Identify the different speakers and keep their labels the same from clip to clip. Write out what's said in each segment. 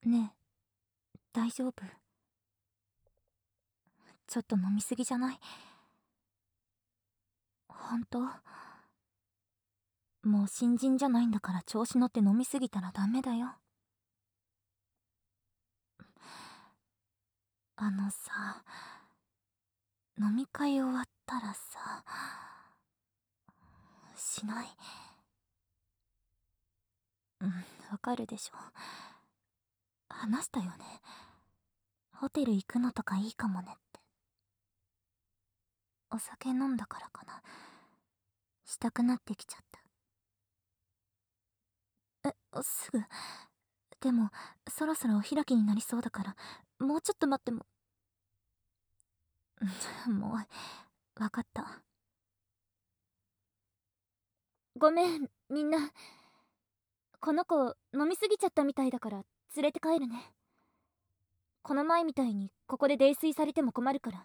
Speaker 1: ねえ、大丈夫？ちょっと飲みすぎじゃない？本当？もう新人じゃないんだから調子乗って飲みすぎたらダメだよ。あのさ、飲み会終わったらさ、しない？うん、わかるでしょ。話したよね。ホテル行くのとかいいかもねって。お酒飲んだからかな。したくなってきちゃった。すぐ。でも、そろそろお開きになりそうだから、もうちょっと待っても。もう、わかった。ごめん、みんな。この子、飲みすぎちゃったみたいだから、連れて帰るね。この前みたいに、ここで泥酔されても困るから。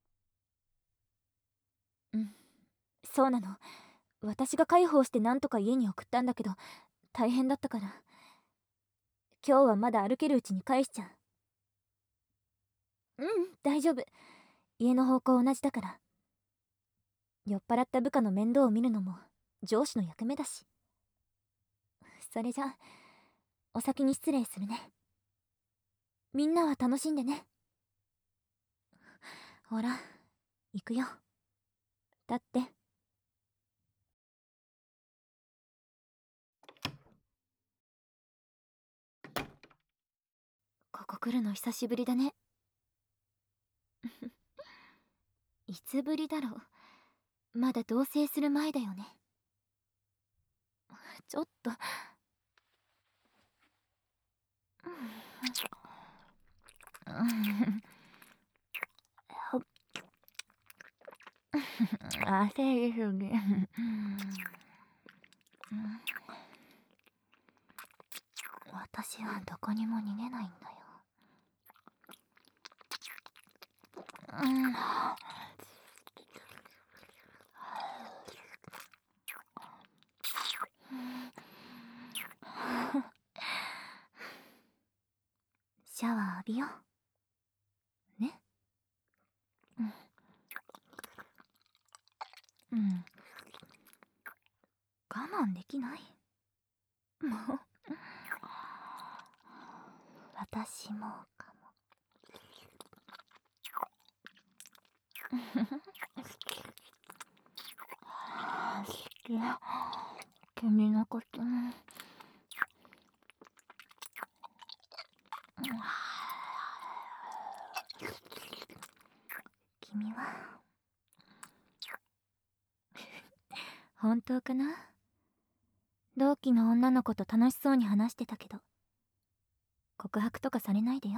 Speaker 1: うん、そうなの。私が介抱してなんとか家に送ったんだけど、大変だったから。今日はまだ歩けるうちに返しちゃう。うん、大丈夫。家の方向同じだから。酔っ払った部下の面倒を見るのも上司の役目だし。それじゃ、お先に失礼するね。みんなは楽しんでね。ほら、行くよ。だって。ここ来るの久しぶりだね。いつぶりだろう。まだ同棲する前だよね。ちょっと。焦りすぎ。私はどこにも逃げないんだよ。シャワー浴びようね。うん、我慢できない？もう私もかも。君のこと、君は本当かな？同期の女の子と楽しそうに話してたけど、告白とかされないでよ。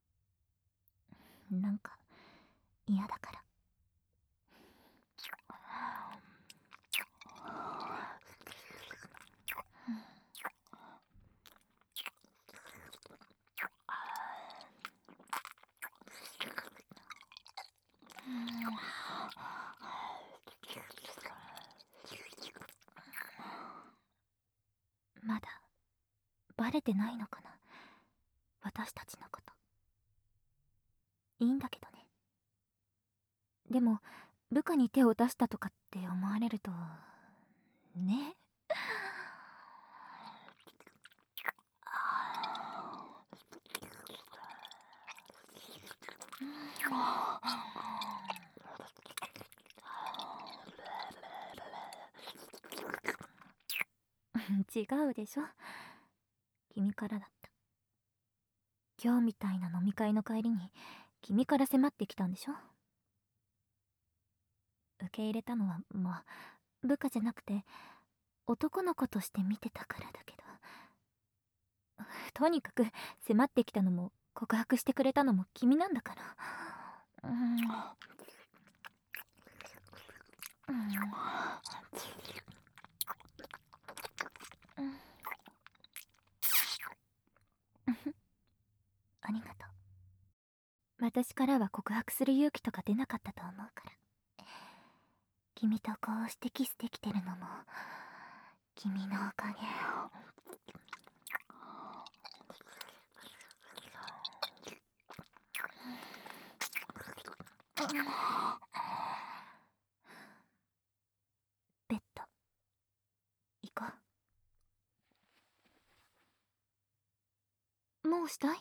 Speaker 1: なんか嫌だから。まだバレてないのかな、私たちのこと。いいんだけどね。でも部下に手を出したとかって思われるとね。違うでしょ。君からだった。今日みたいな飲み会の帰りに君から迫ってきたんでしょ。受け入れたのはもう部下じゃなくて男の子として見てたからだけど、とにかく迫ってきたのも告白してくれたのも君なんだから。ありがとう。私からは告白する勇気とか出なかったと思うから。君とこうしてキスできてるのも君のおかげ。 ベッド行こう。もうしたい？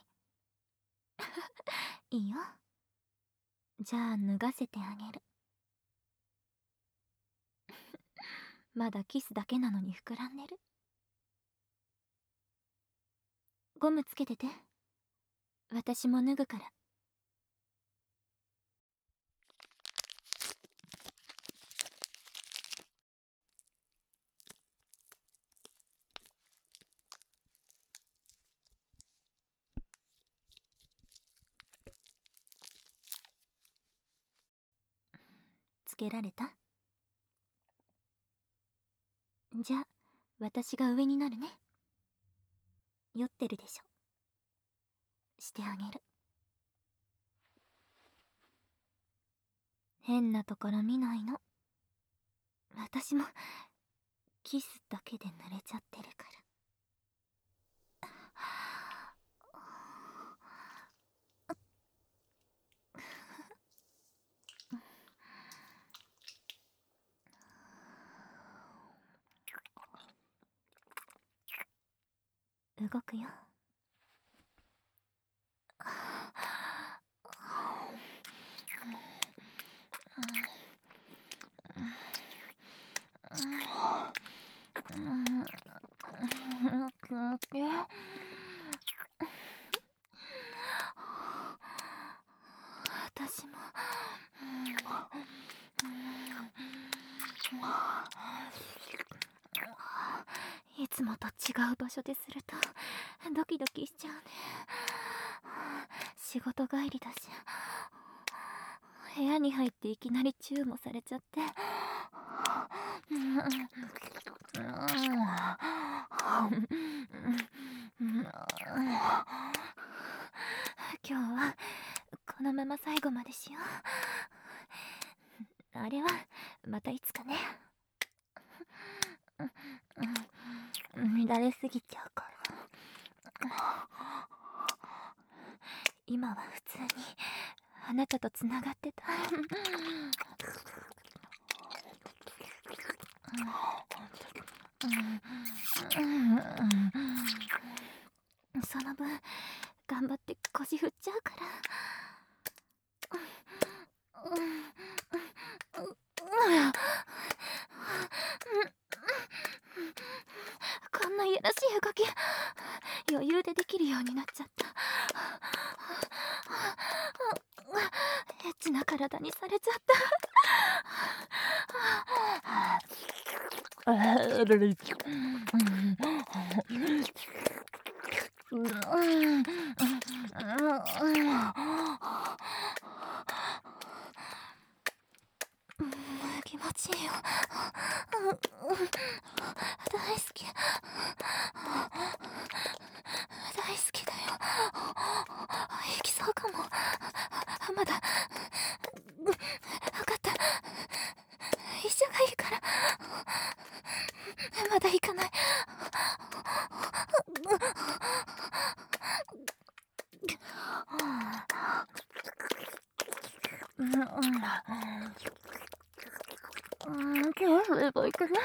Speaker 1: いいよ。じゃあ脱がせてあげる。まだキスだけなのに膨らんでる。ゴムつけてて。私も脱ぐから。つけられた？じゃあ私が上になるね。酔ってるでしょ。してあげる。変なところ見ないの。私もキスだけで濡れちゃってるから。動くよ。私もいつもと違う場所でするとドキドキしちゃうね。仕事帰りだし、部屋に入っていきなりチューもされちゃって。今日はこのまま最後までしよう。あれはまたいつかね。乱れすぎちゃうから。今は普通にあなたとつながってた。その分頑張って腰振っちゃうから。こんないやらしい動き余裕でできるようになっちゃった。エッチな体にされちゃった。気持ちいいよ。大好き。大好きだよ。行きそうかも。まだ。分かった。一緒がいいから。まだ行かない。今日すればいいかな。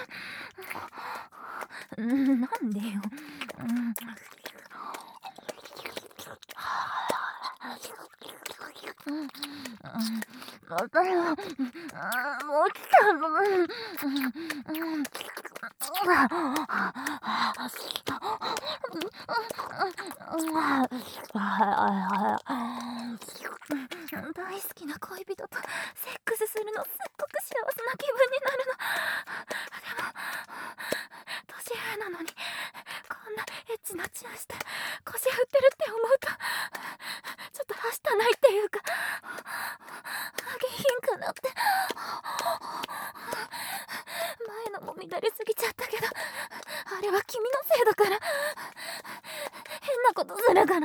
Speaker 1: なんでよ。私はもう来たの。大好きな恋人とセックスするのすっごく幸せな気分になるの。でも年上なのにこんなエッチなチューして腰振ってるって思うとちょっとはしたないっていうか下品かなって。前のも乱れすぎちゃったけどあれは君のせいだから。変なことするから。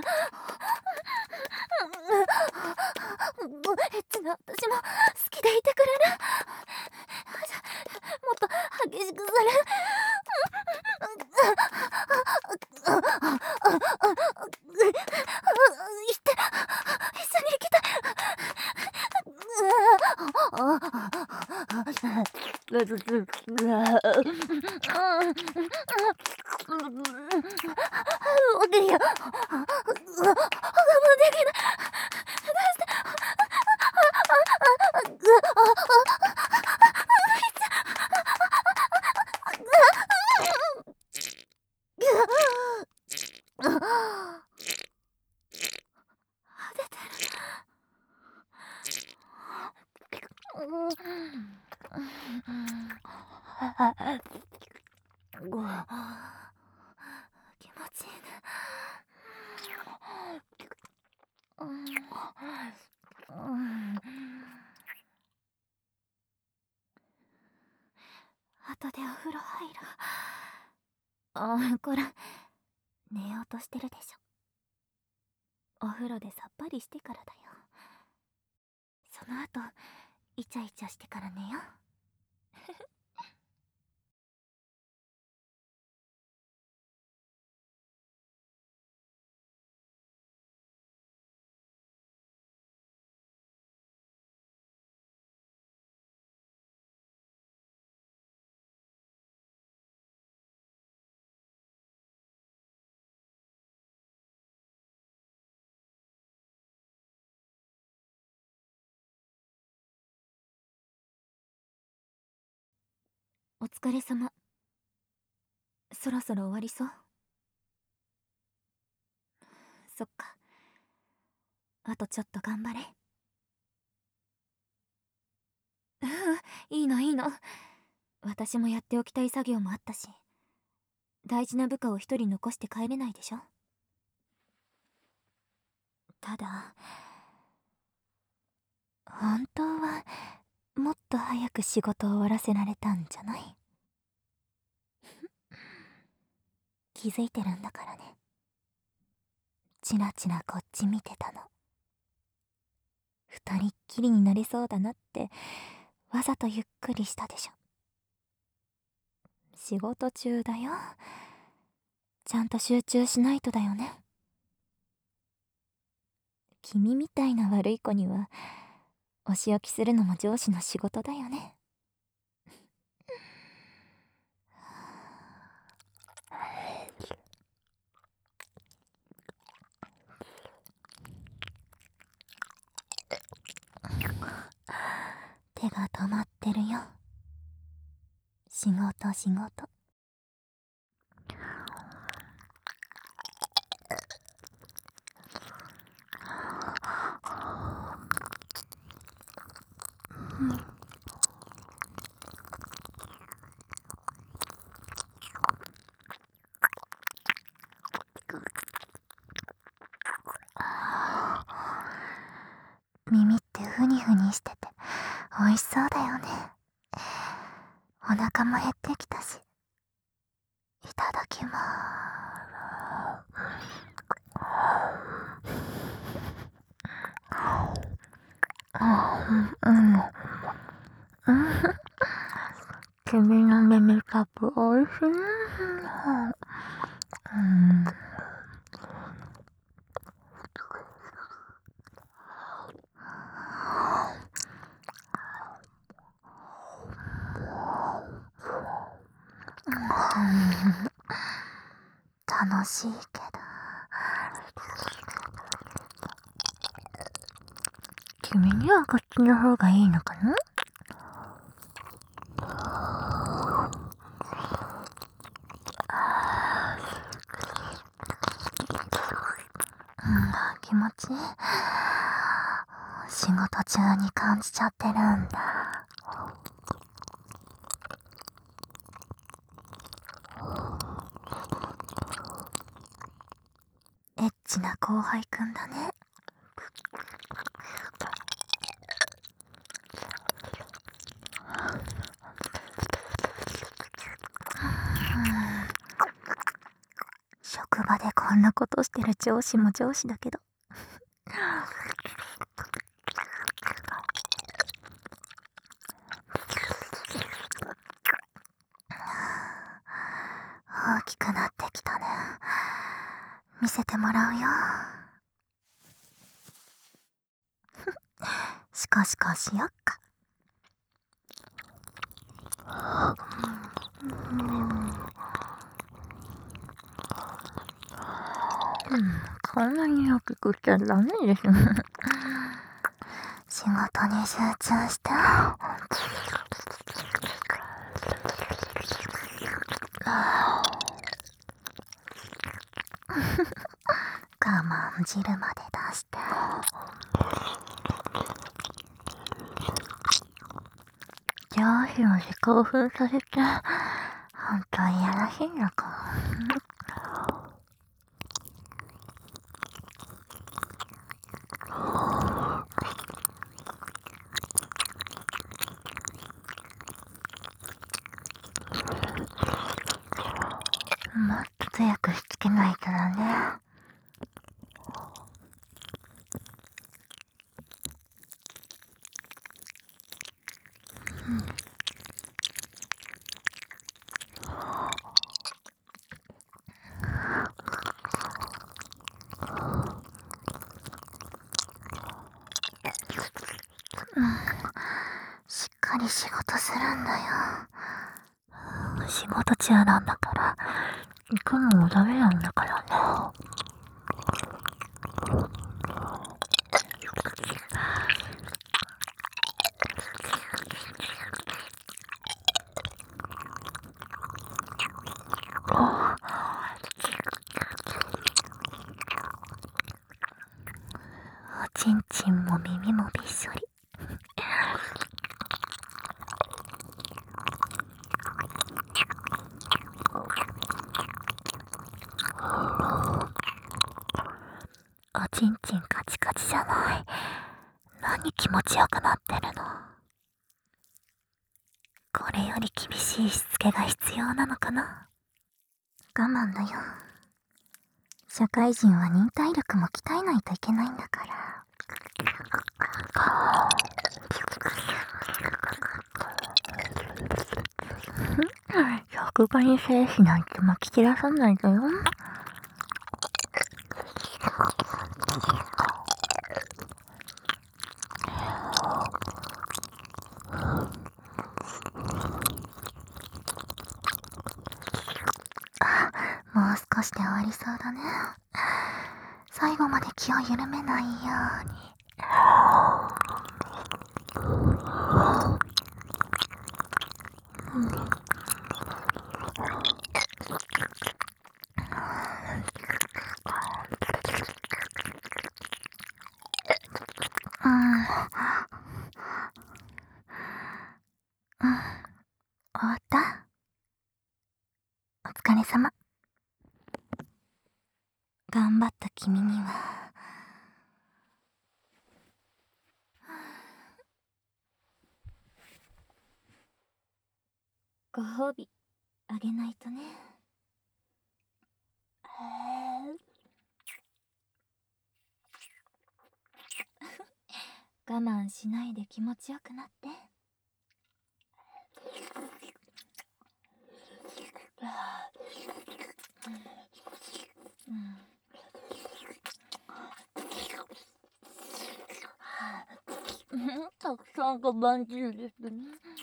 Speaker 1: エッチな私も好きでいてくれる？もっと激しくする？一緒に行きたい。 気持ちいいね。後でお風呂入る。こら、寝ようとしてるでしょ。お風呂でさっぱりしてからだよ。その後イチャイチャしてから寝よう。お疲れ様。そろそろ終わりそう？そっか。あとちょっと頑張れ。いいのいいの。私もやっておきたい作業もあったし、大事な部下を一人残して帰れないでしょ。ただ本当はもっと早く仕事を終わらせられたんじゃない？気づいてるんだからね。チラチラこっち見てたの。二人っきりになれそうだなってわざとゆっくりしたでしょ。仕事中だよ。ちゃんと集中しないとだよね。君みたいな悪い子にはお仕置きするのも上司の仕事だよね。手が止まってるよ。仕事仕事。耳ってふにふにしてて美味しそうだよね。お腹も減ってきたし。いただきまーす。君の耳たぶ美味しい。楽しいけど、君にはこっちの方がいいのかな？気持ちいい。仕事中に感じちゃってるんだ。エッチな後輩くんだね。職場でこんなことしてる上司も上司だけど大きくなってきたね。見せてもらうよ。シコシコしよっか。
Speaker 2: こんなに大きくしちゃダメですね。仕事に集中して。我慢汁まで出して。上司の興奮させて、本当にやらしいんだから。もっと強くしつけないとだね。しっかり仕事するんだよ。仕事中なんだから、行くのもダメなんだからね。おちんちんも耳もびっしょり。おちんちんカチカチじゃない。何気持ちよくなってるの。これより厳しいしつけが必要なのかな。我慢だよ。社会人は忍耐力も鍛えないといけないんだから。職場に精子なんてまき散らさないでよ。もう少しで終わりそうだね。最後まで気を緩めないように。終わった？お疲れ様。頑張った君には
Speaker 1: ご褒美あげないとね。我慢しないで気持ちよくなって。たくさんがまんじゅうですね。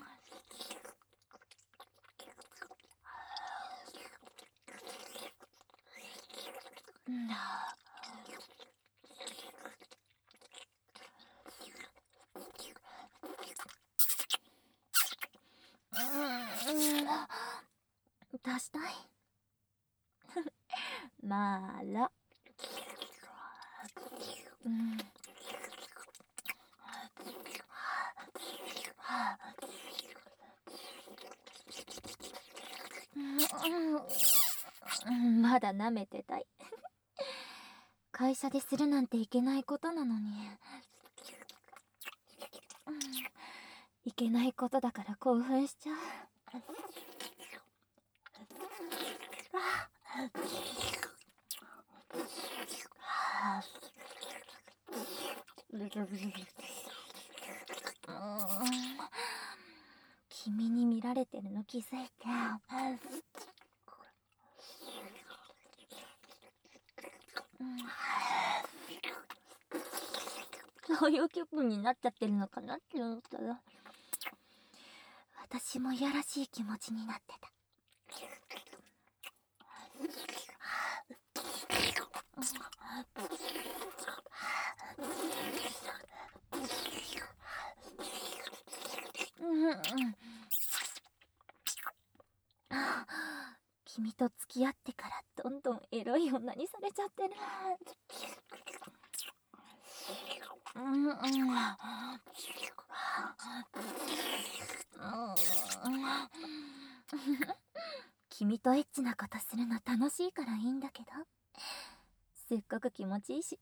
Speaker 1: 出したい。まーら。まだ舐めてたい。会社でするなんていけないことなのに。いけないことだから興奮しちゃう。君に見られてるの気づいて。そういう気分になっちゃってるのかなって思ったら、 私もいやらしい気持ちになってた。君と付き合ってからどんどんエロい女にされちゃってる。君とエッチなことするの楽しいからいいんだけど、すっごく気持ちいいし。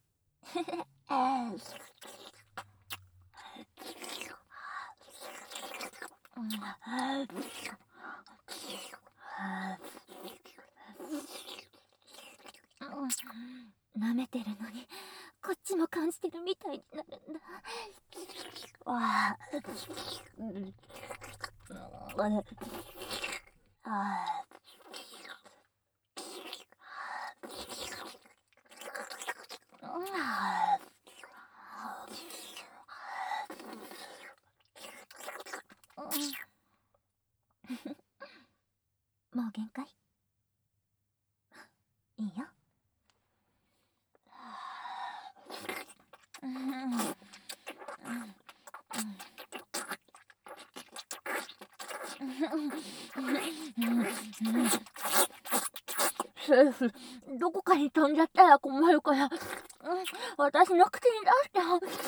Speaker 1: 舐めてるのにこっちも感じてるみたいになるんだ。もう限界？いいよ。セーフ、どこかに飛んじゃったら困るから、私の口に出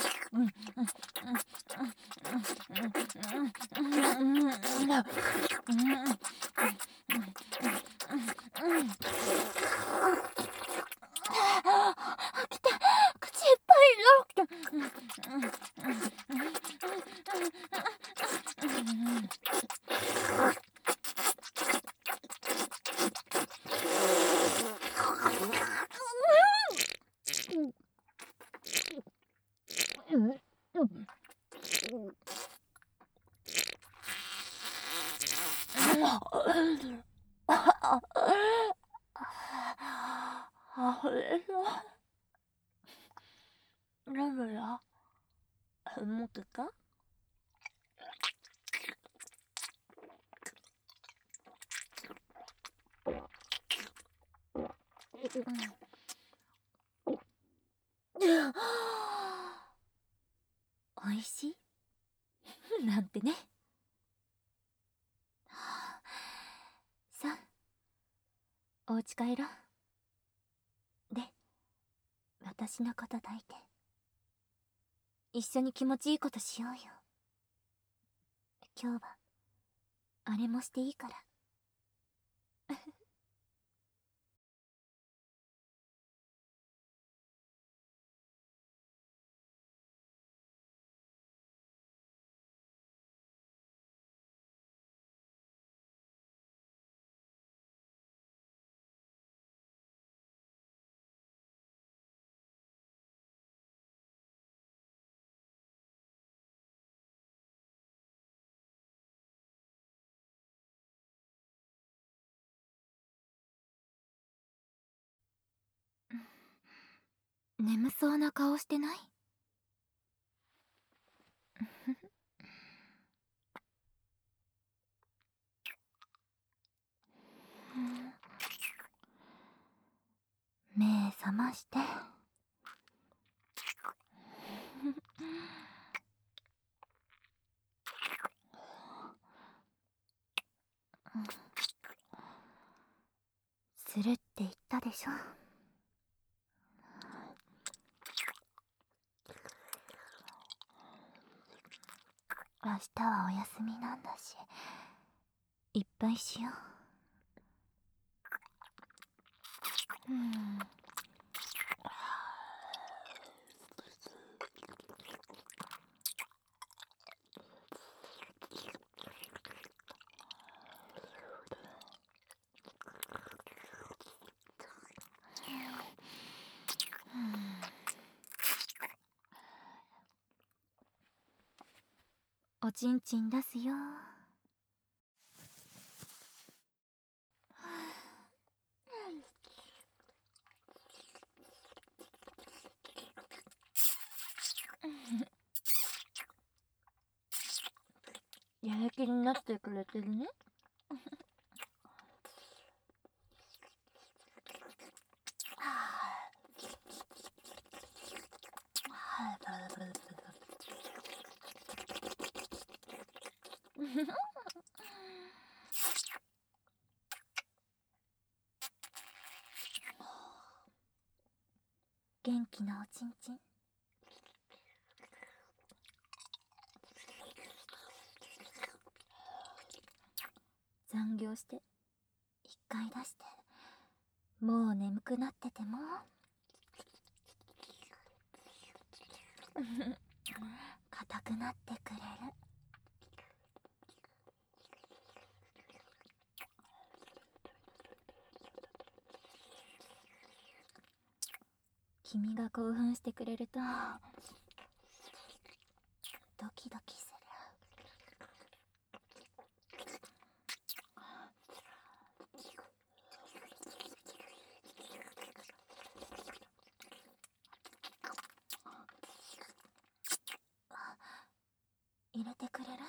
Speaker 1: して。口いっぱいRemember música.おいしいなんてね。さあ、お家帰ろう。で、私のこと抱いて。一緒に気持ちいいことしようよ。今日は、あれもしていいから。眠そうな顔してない？目覚まして。するって言ったでしょ。明日はお休みなんだし、いっぱいしよう。おちんちん出すよ。やる気になった？ してくれてるね。
Speaker 2: 元気なおちんちん。残業して一回出してもう眠くなってても硬くなってくれる。君が興奮してくれるとドキドキする。入れてくれる？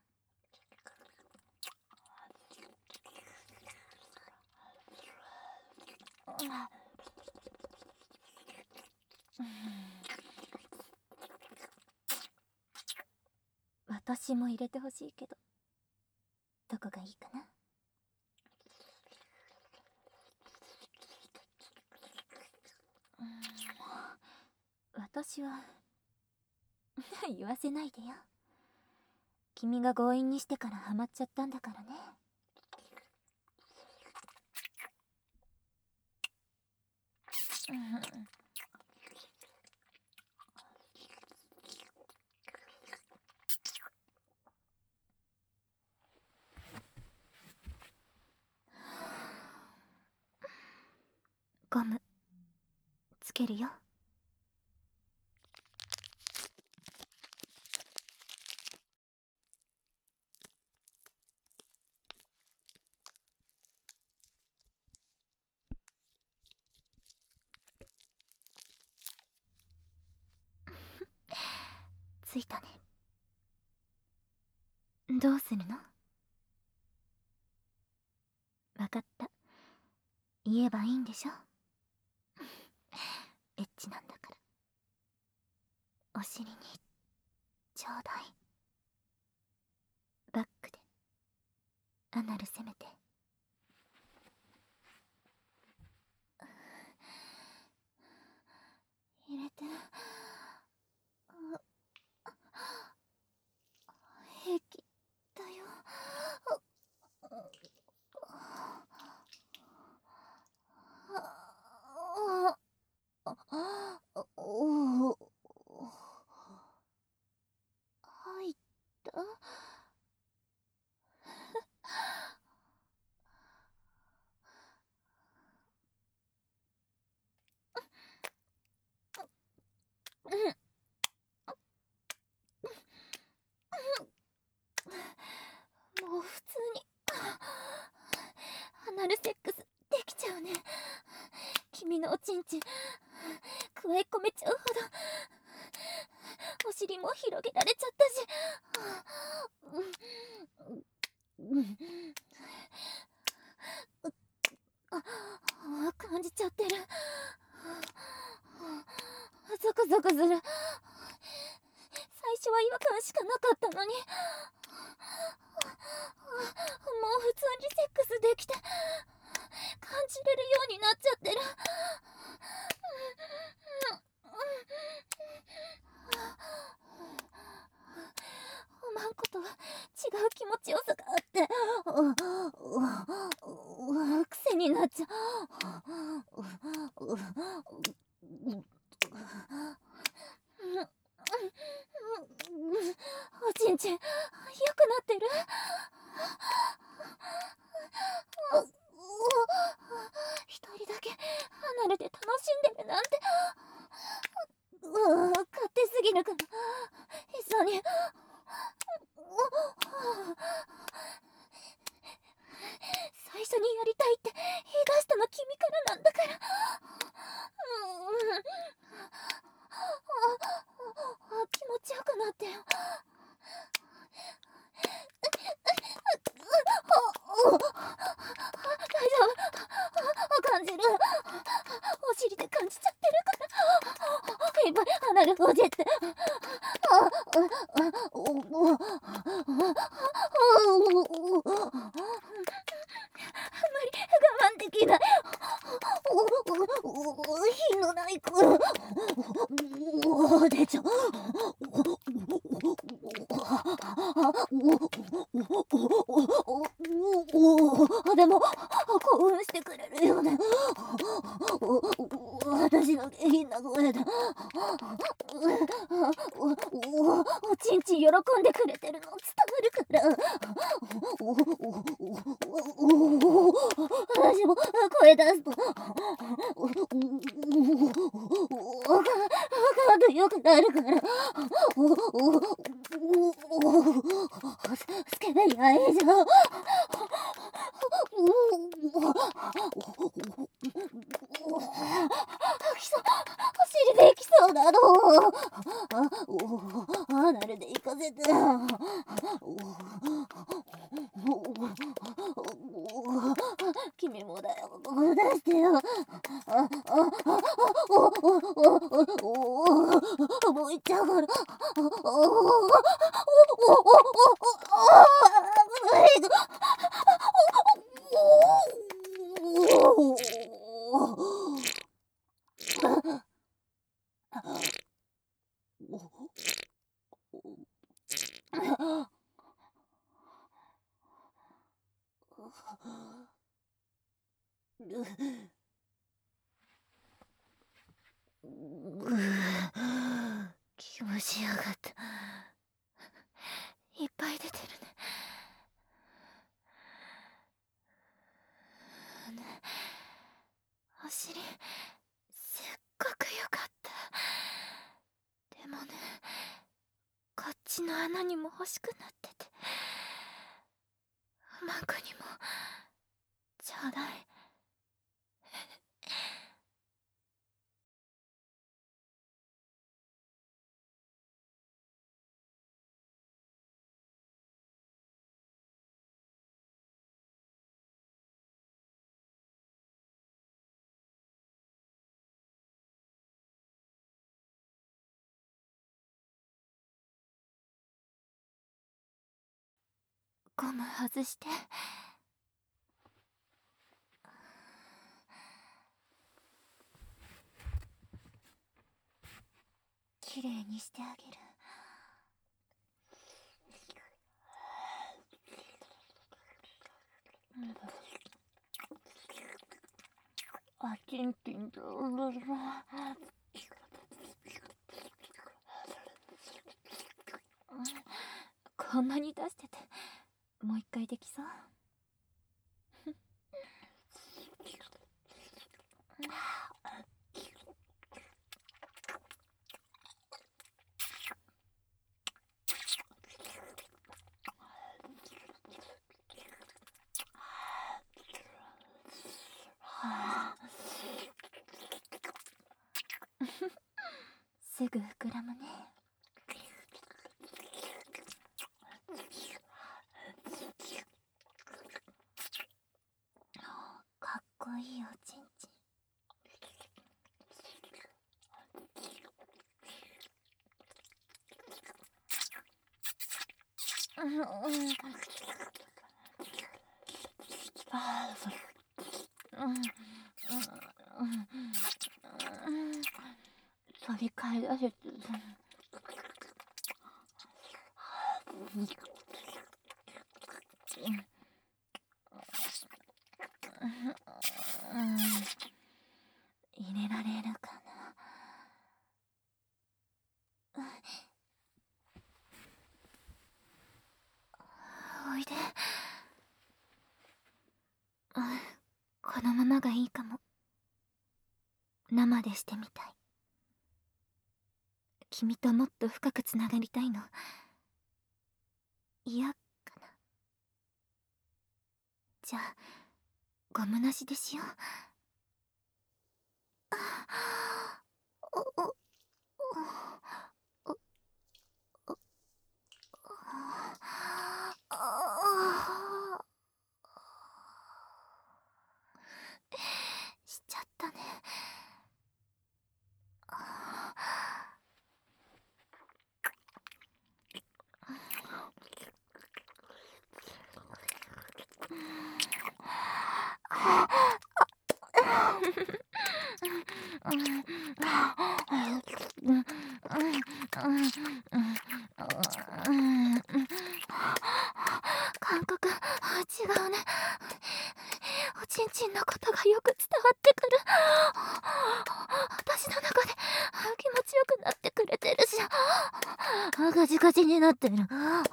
Speaker 2: 私も入れてほしいけど、どこがいいかな？私は言わせないでよ。君が強引にしてからハマっちゃったんだからね。ゴムつけるよ。ついたね。どうするの？わかった。言えばいいんでしょ？エッチなんだから。お尻にちょうだい。バックでアナル攻めて。入れて。平気だよ。入った。もう普通にアナルセックスできちゃうね。君のおちんちんくわえ込めちゃうほどお尻も広げられちゃったし、感じちゃってる。ゾクゾクする。最初は違和感しかなかったのに、もう普通にセックスできて感じれるようになっちゃってる。おまんことは違う気持ちよさがあって癖になっちゃう。おちんちん良くなってる？一人だけ離れて楽しんでるなんて勝手すぎるから一緒に最初にやりたいって言い出したの君からなんだから。気持ちよくなってよ。
Speaker 1: なるおじって我慢できない。火のないからおでちゃんでも興奮してくれるよね。私の下品な声でおちんちん喜んでくれてるの伝わるから私も声出すとが良くなるからスケベやいじゃん。きそうお尻できそうなの。アナルで行かせて。君もだよ、出してよ。もう行っちゃうから。気持ちやがった。いっぱい出てるね。お尻すっごく良かった。でもね、こっちの穴にも欲しくなってて、マンコにもちょうだい。ゴム外して。きれいにしてあげる。あ、チンチンだ。こんなに出しててもう一回できそう？すぐ膨らむね。かっこいいおちんちん。飛び返らせて。入れられるかな。おいで。このままがいいかも。生でしてみたい。君ともっと深くつながりたいの。嫌かな。じゃあゴムなしでしよう。しちゃったね。
Speaker 2: 感覚違うね。おちんちんのことがよく伝わってくる。私の中で気持ちよくなってくれてるし、ガチガチになってる。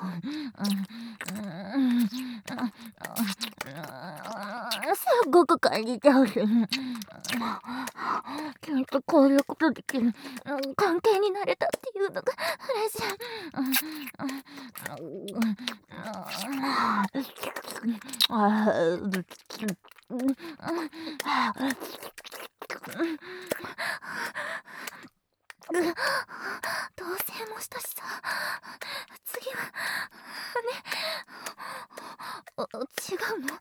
Speaker 2: すっごく感じちゃうし、君とこういうことできる関係になれたっていうのが嬉しい。同棲もしたしさ、次は違うの？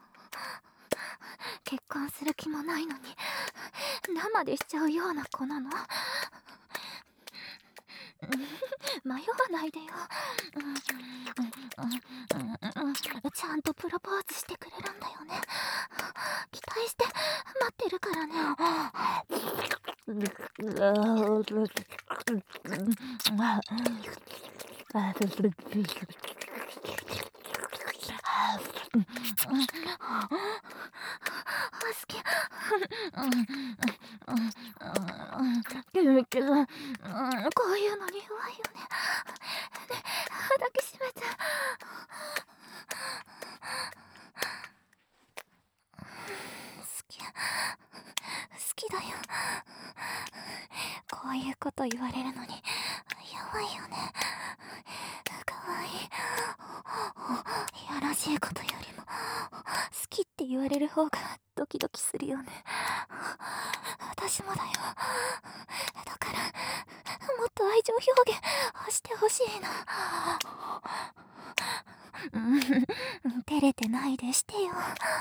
Speaker 2: 結婚する気もないのに生でしちゃうような子なの？迷わないでよ。ちゃんとプロポーズしてくれるんだよね。期待して待ってるからね。好き。けど、こういうのに弱いよね。抱きしめて。好きだよ。こういうこと言われるのに弱いよね。かわいい。いやらしいことよりも好きって言われる方がドキドキするよね。私もだよ。だからもっと愛情表現してほしいな。照れてないでしてよ。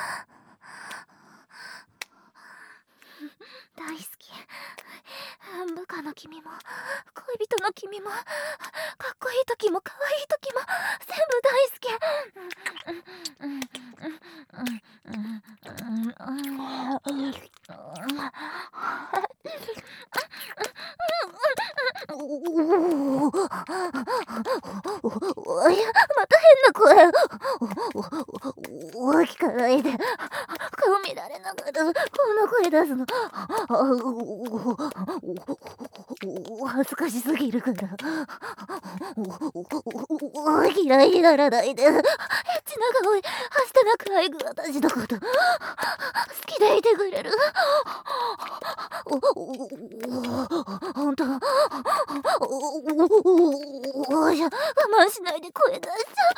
Speaker 2: 大好き。部下の君も恋人の君もかっこいい時も可愛い時も全部大好き。おや、また変な声。聞かないで。顔見られながらこんな声出すの恥ずかしすぎるから嫌いにならないで。エッチな顔にはしたなく愛く私のこと好きでいてくれる？ほんと？じゃ我慢しないで声出しちゃ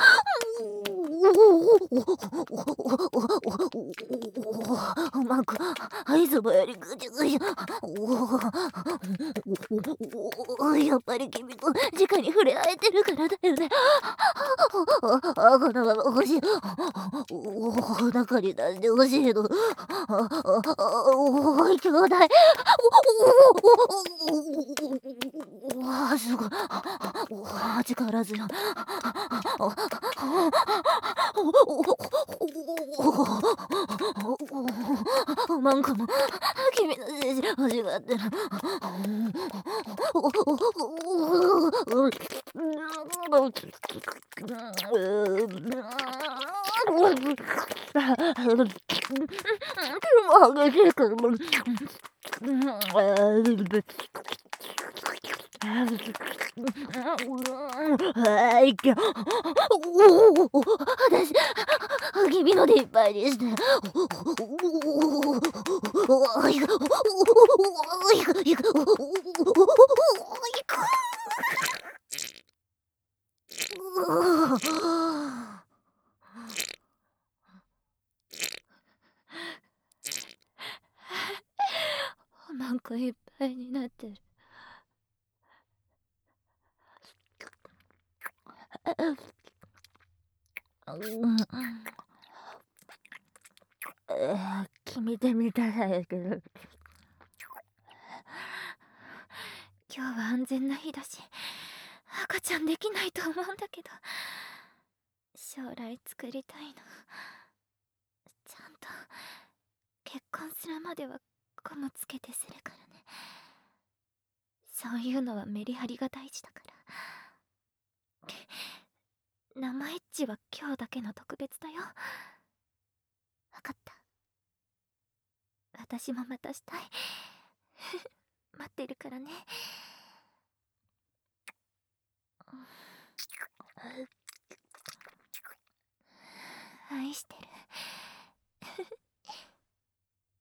Speaker 2: う。うまくいつもよりぐちゃぐちゃ。やっぱり君と直に触れ合えてるからだよね。このまま欲しい。中に出してほしいの。おい兄弟。すごい。力強い。なんかも君の指示欲しがってる。激しいからもう私、君のでいっぱいにして。なんかいっぱいになってる。君で見たらやけど今日は安全な日だし赤ちゃんできないと思うんだけど将来作りたいの。ちゃんと結婚するまではゴムつけてするからね。
Speaker 1: そういうのはメリハリが大事だから。生エッチは今日だけの特別だよ。分かった。私もまたしたい。待ってるからね。愛してる。